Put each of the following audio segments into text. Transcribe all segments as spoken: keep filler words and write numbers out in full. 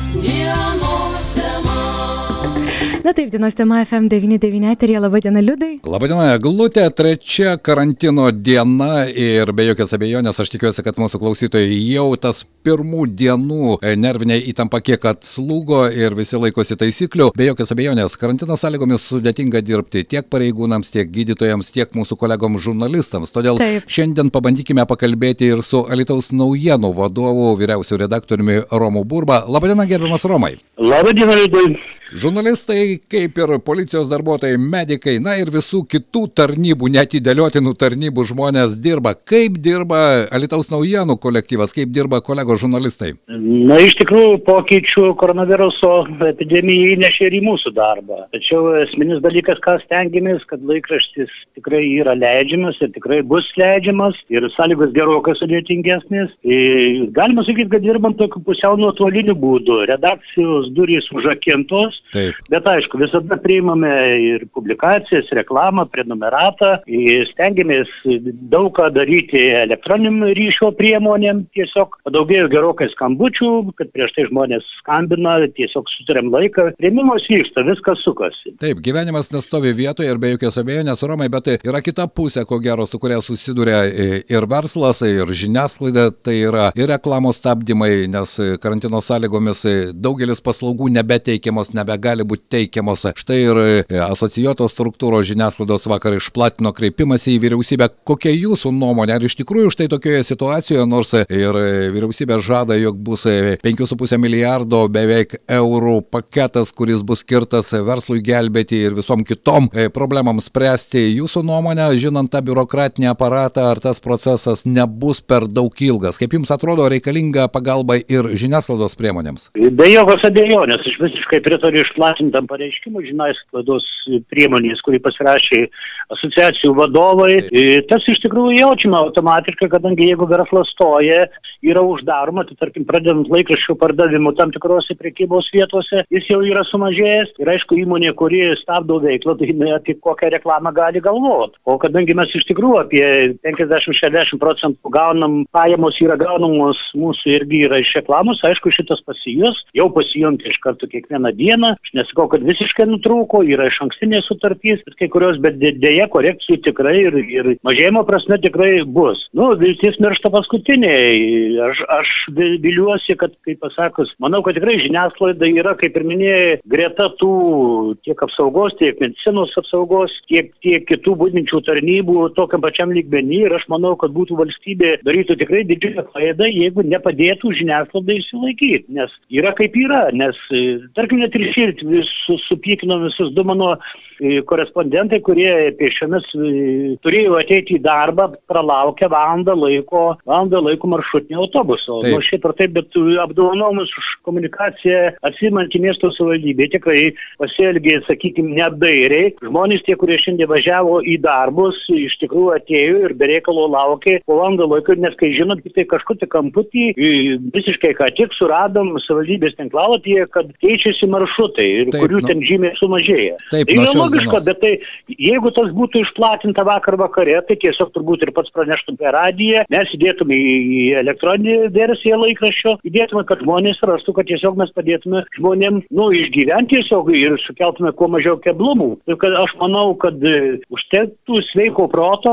Dienos tema. Na taip, dienos tema F M devyni devyni eteryje. Labadiena, Liudai. Labadiena, Eglutė, trečia karantino diena ir be jokios abejonės aš tikiuosi, kad mūsų klausytojai jau tas pirmų dienų nervinė įtampa kiek atslūgo ir visi laikosi taisyklių. Be jokios abejonės, karantino sąlygomis sudėtinga dirbti tiek pareigūnams, tiek gydytojams, tiek mūsų kolegoms žurnalistams. Todėl taip. Šiandien pabandykime pakalbėti ir su Alytaus naujienų vadovu, vyriausiu redaktoriumi Romu Burba. Labadiena, gerbiamas Romai. Labadiena, Liudai. Žurnalistai, kaip ir policijos darbuotojai, medikai, na ir visų kitų tarnybų, neatidėliotinų tarnybų žmonės dirba. Kaip dirba Alytaus naujienų kolektyvas, kaip dirba kolegos žurnalistai? Na, iš tikrųjų, pokyčių koronaviruso epidemija įnešė ir į mūsų darbą. Tačiau esminis dalykas, ką stengiamės, kad laikraštis tikrai yra leidžiamas ir tikrai bus leidžiamas ir sąlygos gerokai sudėtingesnės. Ir galima sakyti, kad dirbam tokiu pusiau nuotoliniu būdu. Redakcijos durys užrakintos. Taip. Bet aišku, visada priimame ir publikacijas, reklamą, prenumeratą, stengiamės daug ką daryti elektroniniam ryšio priemonėm, tiesiog padaugėjo gerokai skambučių, kad prieš tai žmonės skambina, tiesiog sutariam laiką, priėmimas vyksta, viskas sukasi. Taip, gyvenimas nestovi vietoje ir be jokios abejonės, Romai, bet yra kita pusė, ko gero, su kuria susiduria ir verslas, ir žiniasklaida, tai yra ir reklamos stabdymai, nes karantino sąlygomis daugelis paslaugų nebeteikiamos, nebe gali būti teikiamos. Štai ir asocijuotos struktūros žiniasklaidos vakar išplatino kreipimąsi į vyriausybę. Kokia jūsų nuomonė? Ar iš tikrųjų štai tokioje situacijoje, nors ir vyriausybė žada, jog bus penki su puse milijardo beveik eurų paketas, kuris bus skirtas verslui gelbėti ir visom kitom problemams spręsti. Jūsų nuomonė, žinant tą biurokratinį aparatą, ar tas procesas nebus per daug ilgas? Kaip jums atrodo reikalinga pagalba ir žiniasklaidos priemonėms? Be jokios abejonės, aš visiškai pritariu išplatintam pareiškimui žiniasklaidos priemonės, kurį pasirašė asociacijų vadovai. Tas iš tikrųjų jaučiama automatiškai, kadangi jeigu verslas stoja, yra uždaroma, tai tarkim pradedant laikraščių pardavimų tam tikrose prekybos vietose, jis jau yra sumažėjęs. Ir aišku, įmonė, kuri stabdo veiklą, tai apie kokią reklamą gali galvoti. O kadangi mes iš tikrųjų apie penkiasdešimt šešiasdešimt procentų gaunam, pajamos yra gaunamos mūsų irgi yra iš reklamos, aišku, šitas pasijus, jau pasijunti iš karto kiekvieną dieną. Aš nesakau, kad visiškai nutrūko, yra iš ankstinės sutartys, bet kai kurios, bet dėja korekcijų tikrai ir, ir mažėjimo prasme tikrai bus. Nu, viltis miršta paskutiniai. Aš, aš viliuosi, kad, kaip pasakus, manau, kad tikrai žiniasklaida yra, kaip ir minėjai, greta tų tiek apsaugos, tiek medicinos apsaugos, tiek, tiek kitų būdinčių tarnybų tokiam pačiam lygmenį. Ir aš manau, kad būtų valstybė darytų tikrai didžiulę klaidą, jeigu nepadėtų žiniasklaidai išsilaikyti. Nes yra kaip yra, nes, tarkim, net ir šilt vis supykino visus du mano korespondentai, kurie pėsčiomis turėjo ateiti į darbą, pralaukę valandą laiko, valandą laiko maršrutinio autobuso. Nu, šiaip ar taip, bet apdovanojimus už komunikaciją atsimantį miesto savivaldybė tikrai pasielgė, sakykime, neapdairiai. Žmonės tie, kurie šiandien važiavo į darbus, iš tikrųjų atėjo ir be reikalo laukė po valandą laiko, nes kai žinot, tai kažkur tai kamputį visiškai ką tik suradom savivaldybės tinklalapyje, kad keičiasi maršrutai ir taip, kurių nu, ten žymiai sumažėja. Taip, tai yra logiška, bet tai jeigu tas būtų išplatinta vakar vakare, tai tiesiog turbūt ir pats praneštum per radiją, mes įdėtume į elektroninį versiją laikraščio, įdėtume, kad žmonės rastų, kad tiesiog mes padėtume žmonėm, nu, išgyventi tiesiog ir sukeltume kuo mažiau keblumų. Ir kad aš manau, kad užtektų sveiko proto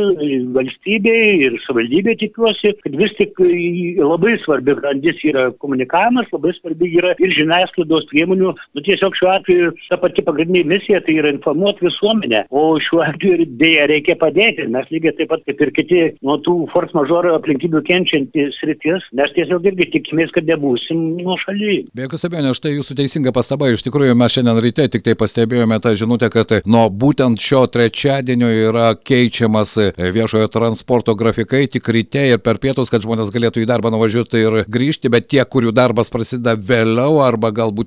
valstybei ir savivaldybei, tikiuosi, kad vis tik labai svarbi grandis yra komunikavimas, labai svarbi yra ir žiniasklaidos priemonių. Nu, tiesiog šiuo atveju ta pati pagrindinė misija tai yra informuoti visuomenę, o šiuo atveju dėja reikia padėti. Mes lygiai taip pat kaip ir kiti nuo tų force majeure aplinkybių kenčiantys sritis, mes tiesiog irgi tikimės, kad nebūsim nuošaly. Be jokios abejonės, štai jūsų teisinga pastaba. Iš tikrųjų, mes šiandien ryte tik tai pastebėjome tą žinutę, kad nuo būtent šio trečiadienio yra keičiamas viešojo transporto grafikai tik ryte ir per pietus, kad žmonės galėtų į darbą nuvažiuoti ir grįžti, bet tie, kurių darbas prasideda vėliau arba galbūt jų grafikai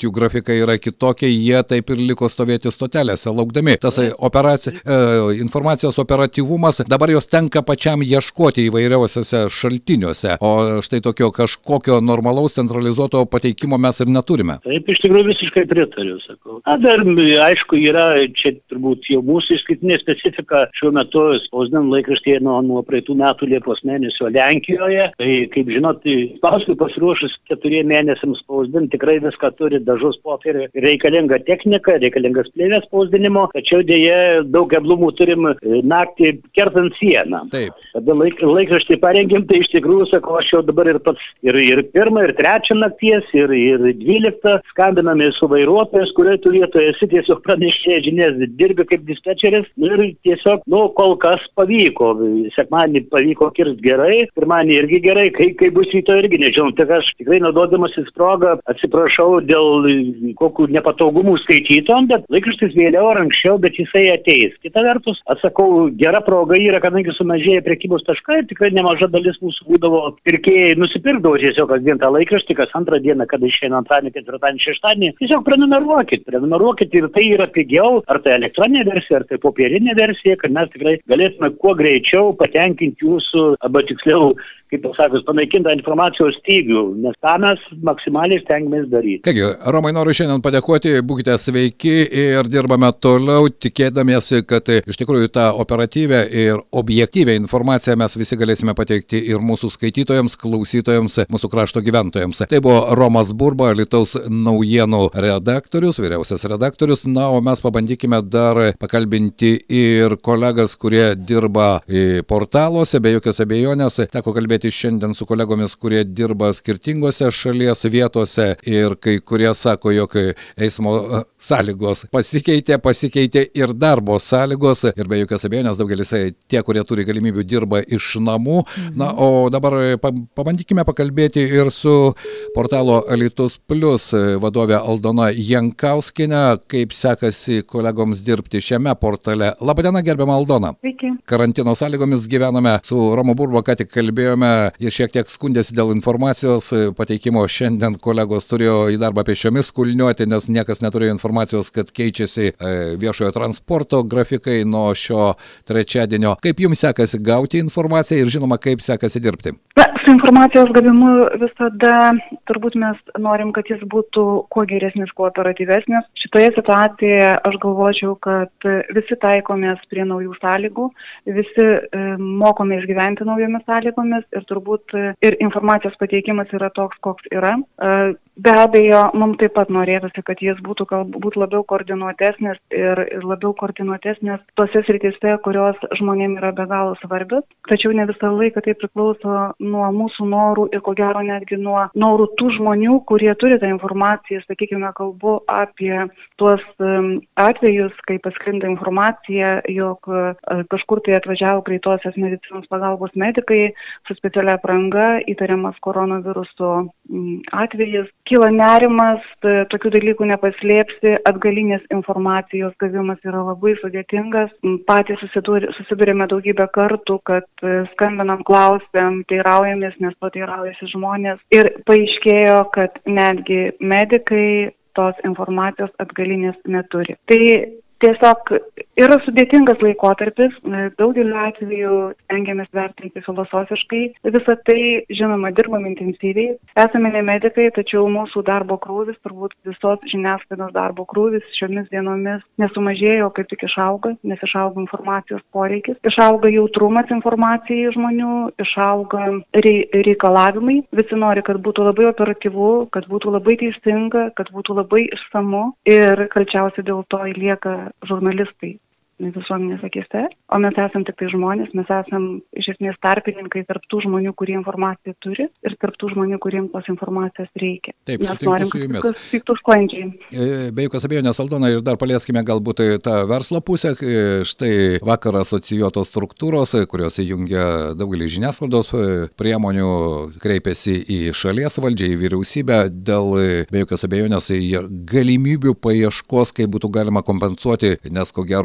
tvarka yra kitokia, jie taip ir liko stovėti stotelėse, laukdami. Tas operaci... informacijos operatyvumas, dabar jos tenka pačiam ieškoti įvairiausiose šaltiniuose, o štai tokio kažkokio normalaus centralizuoto pateikimo mes ir neturime. Taip, iš tikrųjų visiškai pritariu, sakau. Na, dar, aišku, yra čia turbūt jau mūsų išskirtinė specifika šiuo metu spausdinant laikraštyje nuo, nuo praeitų metų Liepos mėnesio Lenkijoje. Tai, kaip žinot, paskui pasiruošus keturiem mėnesiams spausdinti, tikrai viską turi, dažus, popierį, reikalinga technika, reikalingas plėvės spausdinimo, tačiau dėje daug keblumų turim naktį kertant sieną. Taip. Tada laik, laikraštį parengėm, tai iš tikrųjų, sakau, aš jau dabar ir pats ir, ir pirmą, ir trečią nakties, ir, ir dvyliktą skambiname su vairuotojas, kurioje tu vietoje esi, tiesiog pranešė žinias, dirbi kaip dispečeris, ir tiesiog, nu, kol kas pavyko. Sekmadienį pavyko kirst gerai, pirmadienį irgi gerai, kai, kai bus rytoj irgi nežinom. Tik aš tikrai naudodamasis progą atsiprašau dėl kokių nepatogumų skaitytojom, bet laikraštis vėliau ar anksčiau, bet jisai ateis. Kita vertus, atsakau, gera proga yra, kadangi sumažėja prekybos taškai, tikrai nemaža dalis mūsų būdavo pirkėjai nusipirkdavo tiesiog kasdien tą laikraštį, kas antrą dieną, kada išeina antradienį, ketvirtadienį, šeštadienį, tiesiog prenumeruokit, prenumeruokit ir tai yra pigiau, ar tai elektroninė versija, ar tai popierinė versija, kad mes tikrai galėtume kuo greičiau patenkinti jūsų, arba tiksliau, kaip pasakius, panaikintą informacijos stygių, nes tą mes maksimaliai stengiamės daryti. Kągi, Romai, noriu šiandien padėkoti, būkite sveiki ir dirbame toliau, tikėdamiesi, kad iš tikrųjų tą operatyvę ir objektyvę informaciją mes visi galėsime pateikti ir mūsų skaitytojams, klausytojams, mūsų krašto gyventojams. Tai buvo Romas Burba, Alytaus naujienų redaktorius, vyriausias redaktorius. Na, o mes pabandykime dar pakalbinti ir kolegas, kurie dirba portaluose, be jokios abejonės. Teko kalbėti šiandien su kolegomis, kurie dirba skirtingose šalies vietose ir kai kurie sako, jog eismo sąlygos pasikeitė, pasikeitė ir darbo sąlygos ir be jokios abejonės daugelis tie, kurie turi galimybių, dirba iš namų. Mhm. Na, o dabar pabandykime pakalbėti ir su portalo Alytus Plus vadovė Aldona Jankauskienė, kaip sekasi kolegoms dirbti šiame portale. Labadiena, gerbiama Aldona. Sveiki. Karantino sąlygomis gyvename su Romu Burba, ką tik kalbėjome. Jis šiek tiek skundėsi dėl informacijos pateikimo. Šiandien kolegos turėjo į darbą pėsčiomis kulniuoti, nes niekas neturėjo informacijos, kad keičiasi viešojo transporto grafikai nuo šio trečiadienio. Kaip jums sekasi gauti informaciją ir žinoma, kaip sekasi dirbti? Na, su informacijos gavimu visada turbūt mes norim, kad jis būtų kuo geresnis, kuo operatyvesnis. Šitoje situacijoje aš galvočiau, kad visi taikomės prie naujų sąlygų, visi e, mokomės gyventi naujomis sąlygomis ir turbūt ir informacijos pateikimas yra toks, koks yra. E, Be abejo, mums taip pat norėtųsi, kad jis būtų galbūt labiau koordinuotesnis ir labiau koordinuotesnis tose srityse, kurios žmonėms yra be galo svarbios. Tačiau ne visą laiką tai priklauso nuo mūsų norų ir ko gero netgi nuo norų tų žmonių, kurie turi tą informaciją. Sakykime, kalbu apie tuos atvejus, kai pasklinda informacija, jog kažkur tai atvažiavo greitosios medicinos pagalbos medikai su specialia apranga, įtariamas koronaviruso atvejis. Kyla nerimas, tokių dalykų nepaslėpsi, atgalinės informacijos gavimas yra labai sudėtingas. Patys susidurėme daugybę kartų, kad skambinam, klausiam, teiraujamės, nes to teiraujasi žmonės. Ir paaiškėjo, kad netgi medikai tos informacijos atgalinės neturi. Tai tiesiog yra sudėtingas laikotarpis, daugeliu atveju stengiamės vertinti filosofiškai. Visą tai, žinoma, dirbam intensyviai. Esame ne medikai, tačiau mūsų darbo krūvis, turbūt visos žiniasklaidos darbo krūvis šiomis dienomis nesumažėjo, kaip tik išauga, nes išauga informacijos poreikis, išauga jautrumas informacijai žmonių, išauga reikalavimai. Visi nori, kad būtų labai operatyvu, kad būtų labai teisinga, kad būtų labai išsamu ir kalčiausia dėl to lieka žurnalistai visuomenės akise, o mes esam tik tai žmonės, mes esam iš esmės tarpininkai tarp tų žmonių, kurie informaciją turi ir tarp tų žmonių, kuriems tos informacijos reikia. Taip, mes norim, kad viskas vyktų sklandžiai. Be jokios abejonės, Aldona, ir dar palieskime galbūt tą verslo pusę. Štai vakar asocijuotos struktūros, kurios įjungia daugelį žiniasklaidos priemonių, kreipėsi į šalies valdžią, į vyriausybę dėl be jokios abejonės galimybių paieškos, kaip būtų galima kompensuoti, nes ko gero nuostolių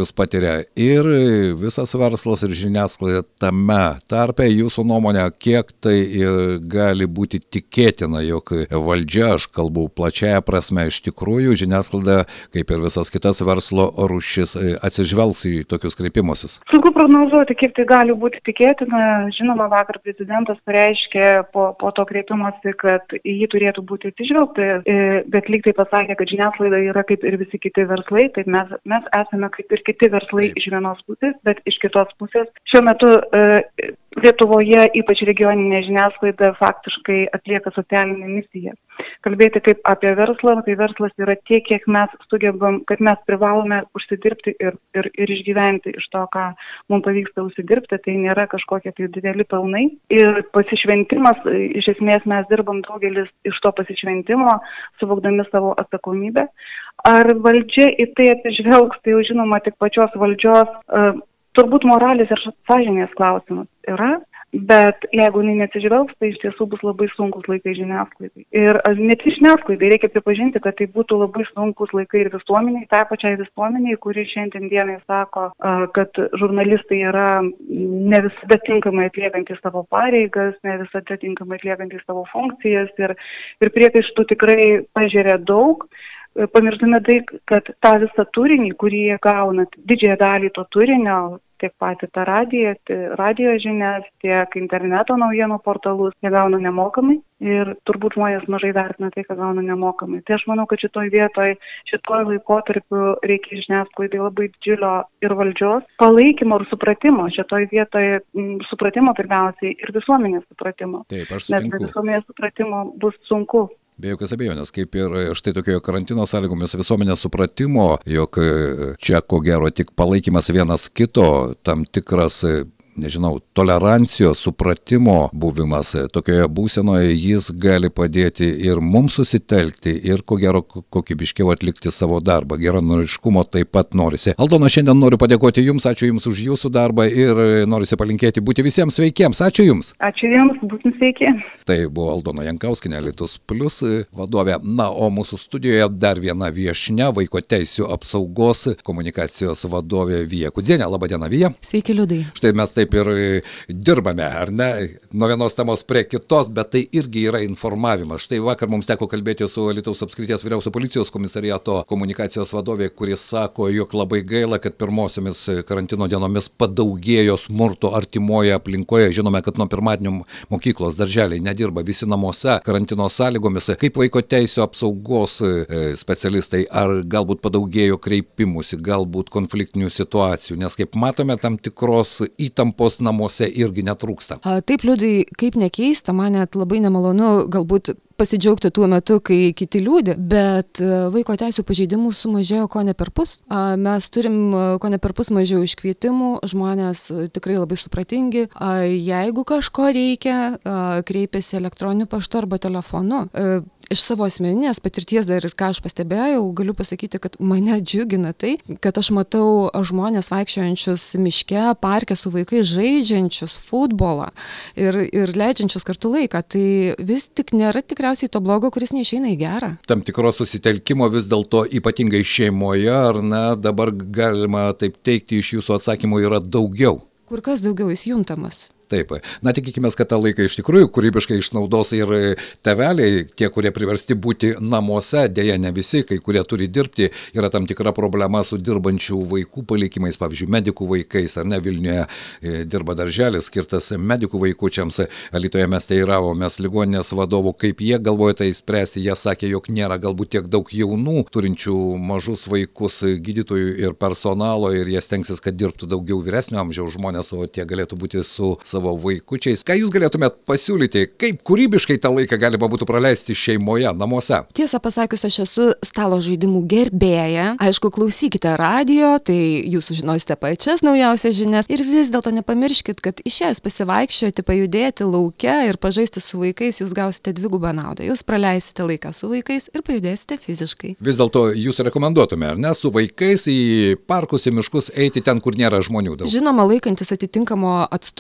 nuostolius patiria ir visas verslas ir žiniasklaida tame tarpe. Jūsų nuomonė, kiek tai gali būti tikėtina, jog valdžia, aš kalbu plačiaja prasme, iš tikrųjų žiniasklaida, kaip ir visas kitas verslo rūšis, atsižvelgs į tokius kreipimusis? Sunku prognozuoti, kiek tai gali būti tikėtina. Žinoma, vakar prezidentas pareiškė po, po to kreipimosi, kad į jį turėtų būti atsižvelgta, bet lyg tai pasakė, kad žiniasklaida yra kaip ir visi kiti verslai, taip mes, mes esame kaip ir kiti verslai iš vienos pusės, bet iš kitos pusės. Šiuo metu e, Lietuvoje, ypač regioninė žiniasklaida, faktiškai atlieka socialinę misiją. Kalbėti kaip apie verslą, tai verslas yra tiek, kiek mes sugebam, kad mes privalome užsidirbti ir, ir, ir išgyventi iš to, ką mums pavyksta užsidirbti, tai nėra kažkokie tai dideli pelnai. Ir pasišventimas, iš esmės mes dirbam daugelis iš to pasišventimo, suvokdami savo atsakomybę. Ar valdžia į tai atsižvelgs, tai jau žinoma tik pačios valdžios, uh, turbūt moralės ir sąžinės klausimas yra, bet jeigu jinai neatsižvelgs, tai iš tiesų bus labai sunkus laikai žiniasklaidai. Ir ne tik žiniasklaidai, reikia pripažinti, kad tai būtų labai sunkus laikai ir visuomeniai, tai pačiai visuomeniai, kuri šiandien dienai sako, kad žurnalistai yra ne visada tinkamai atliekantys savo pareigas, ne visada tinkamai atliekantys savo funkcijas ir, ir priekaištų tikrai pažiūrė daug. Pamirštume tai, kad tą visą turinį, kurį jie gauna, didžiąją dalį to turinio, tiek patį tą radiją, radijo žinias, tiek interneto naujienų portalus, jie gauna nemokamai ir turbūt žmonės mažai vertina tai, ką gauna nemokamai. Tai aš manau, kad šitoj vietoj, šitoj laikotarpiu reikia žiniasklaidai labai didžiulio ir valdžios palaikymo ir supratimo. Šitoj vietoj m, supratimo pirmiausiai ir visuomenės supratimo. Taip, aš sutinku. Nes be visuomenės supratimo bus sunku. Be jokios abejonės, kaip ir štai tokioje karantino sąlygomis visuomenės supratimo, jog čia ko gero tik palaikymas vienas kito, tam tikras, nežinau, tolerancijos, supratimo buvimas tokioje būsenoje, jis gali padėti ir mums susitelkti ir ko gero kokybiškiau atlikti savo darbą. Geranoriškumo taip pat norisi. Aldona, šiandien noriu padėkoti Jums, ačiū Jums už Jūsų darbą ir norisi palinkėti būti visiems sveikiems. Ačiū Jums. Ačiū Jums, būsim sveiki. Tai buvo Aldona Jankauskinė, Alytus Plius vadovė. Na, o mūsų studijoje dar viena viešnia, vaiko teisių apsaugos komunikacijos vadovė Vija Kudzienė. Labą dieną, Vija. Sveiki, Liudai. Štai mes taip ir dirbame, ar ne, nuo vienos temos prie kitos, bet tai irgi yra informavimas. Štai vakar mums teko kalbėti su Alytaus apskrities vyriausio policijos komisariato komunikacijos vadovė, kuris sako, jog labai gaila, kad pirmosiomis karantino dienomis padaugėjo smurto artimoje aplinkoje. Žinome, kad nuo pirmadienio mokyklos darželiai nedirba, visi namuose karantino sąlygomis. Kaip vaiko teisių apsaugos specialistai, ar galbūt padaugėjo kreipimusi, galbūt konfliktinių situacijų, nes kaip matome, tam tikros įtampos namuose irgi netrūksta. A, taip, Liudai, kaip nekeista, man net labai nemalonu galbūt pasidžiaugti tuo metu, kai kiti liūdi, bet vaiko teisių pažeidimų sumažėjo ko ne per pus. Mes turim ko ne per pus mažiau iškvietimų, žmonės tikrai labai supratingi. Jeigu kažko reikia, kreipiasi elektroniniu paštu arba telefonu. Iš savo asmeninės patirties dar ir ką aš pastebėjau, galiu pasakyti, kad mane džiugina tai, kad aš matau žmonės vaikščiojančius miške, parke su vaikais, žaidžiančius futbolą ir, ir leidžiančius kartu laiką. Tai vis tik nėra tikriausiai to blogo, kuris neišeina į gerą. Tam tikros susitelkimo vis dėlto ypatingai šeimoje, ar ne, dabar galima taip teikti, iš jūsų atsakymų yra daugiau? Kur kas daugiau jis juntamas. Taip, na tikėkimės, kad tą laiką iš tikrųjų kūrybiškai išnaudos ir tėveliai, tie, kurie priversti būti namuose, dėja ne visi, kai kurie turi dirbti, yra tam tikra problema su dirbančių vaikų palikimais, pavyzdžiui, medikų vaikais, ar ne, Vilniuje dirba darželis skirtas medikų vaikučiams, Alytuje mes teiravomės ligoninės vadovų, kaip jie galvoja tai spręsti, jie sakė, jog nėra galbūt tiek daug jaunų, turinčių mažus vaikus gydytojų ir personalo ir jie stengsis, kad dirbtų daugiau vyresnio amžiaus žmonės, o tie galėtų būti su savo vaikučiais. Ką jūs galėtumėt pasiūlyti, kaip kūrybiškai tą laiką galima būtų praleisti šeimoje, namuose? Tiesą pasakius, aš esu stalo žaidimų gerbėja. Aišku, klausykite radijo, tai jūs sužinosite pačias naujausias žinias ir vis dėlto nepamirškit, kad išėjęs pasivaikščioti, pajudėti lauke ir pažaisti su vaikais, jūs gausite dvigubą naudą. Jūs praleisite laiką su vaikais ir pajudėsite fiziškai. Vis dėlto jūs rekomenduotume, ar ne, su vaikais į parkus, į miškus eiti ten, kur nėra žmonių daug? Žinoma, laikantis atitinkamo atstumo,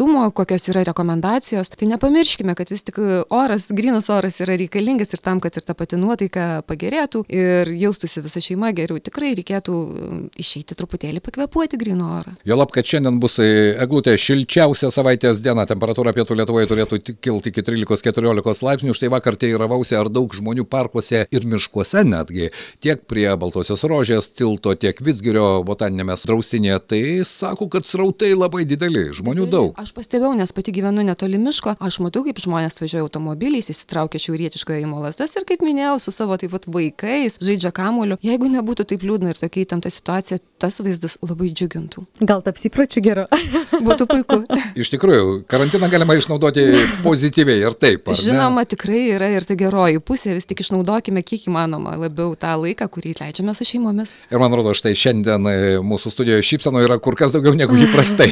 kokios yra rekomendacijos, tai nepamirškime, kad vis tik oras, grynas oras yra reikalingas ir tam, kad ir ta pati nuotaika pagerėtų ir jaustųsi visa šeima geriau. Tikrai reikėtų išeiti truputėlį pakvėpuoti gryno orą. Juolab, kad šiandien bus eglutė šilčiausia savaitės diena, temperatūra pietų Lietuvoje turėtų kilti iki trylikos keturiolikos laipsnių. Štai vakar teiravausi, ar daug žmonių parkuose ir miškuose netgi, tiek prie Baltosios Rožės tilto, tiek Vidzgirio botaninėme draustinėje, tai sako, kad srautai labai dideli, žmonių daug. Aš pastebėjau, nes pati gyvenu netoli miško, aš matau, kaip žmonės važiuoja automobiliais, įsitraukia šiaurietiškoje įėjimo lazdas ir, kaip minėjau, su savo taip pat vaikais žaidžia kamuoliu. Jeigu nebūtų taip liūdna ir tokia įtempta situacija, tas vaizdas labai džiugintų. Gal taps įpročiu geriau? Būtų puiku. Iš tikrųjų, karantiną galima išnaudoti pozityviai ir taip, ar ne? Žinoma, tikrai yra ir ta geroji pusė, vis tik išnaudokime kiek įmanoma labiau tą laiką, kurį leidžiame su šeimomis. Ir man rodo, štai šiandien mūsų studijoje šypsenų yra kur kas daugiau negu įprastai.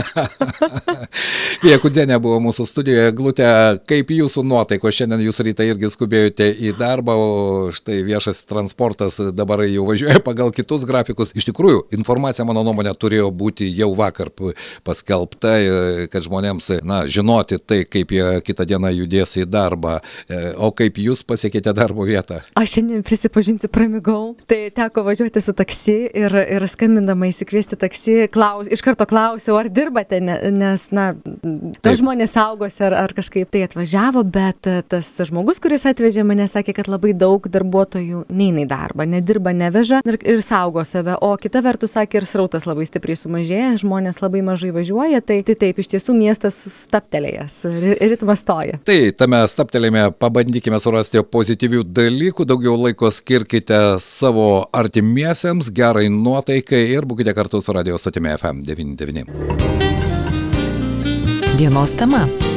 Vija Kudzienė buvo mūsų studijoje. Eglute, kaip jūsų nuotaiko? Šiandien jūs rytą irgi skubėjote į darbą, o štai viešas transportas dabar jau važiuoja pagal kitus grafikus. Iš tikrųjų, informacija, mano nuomonė, turėjo būti jau vakar paskelbta, kad žmonėms, na, žinoti tai, kaip jie kitą dieną judės į darbą. O kaip jūs pasiekėte darbo vietą? Aš šiandien prisipažinsiu, pramigau. Tai teko važiuoti su taksi ir, ir skambindama įsikviesti taksi, klaus, iš karto klausiau, ar dirbate, nes, na, tas žmonės saugosi ar, ar kažkaip tai atvažiavo, bet tas žmogus, kuris atvežė mane, sakė, kad labai daug darbuotojų neina į darbą, nedirba, neveža ir, ir saugo save. O kita vertus, sakė, ir srautas labai stipriai sumažėja, žmonės labai mažai važiuoja, tai, tai taip, iš tiesų miestas staptelėjęs, ritmas stoja. Tai tame staptelėjime pabandykime surasti pozityvių dalykų, daugiau laiko skirkite savo artimiesiems, gerai nuotaikai ir būkite kartu su radio stotimi F M devyni devyni. Dienos tema.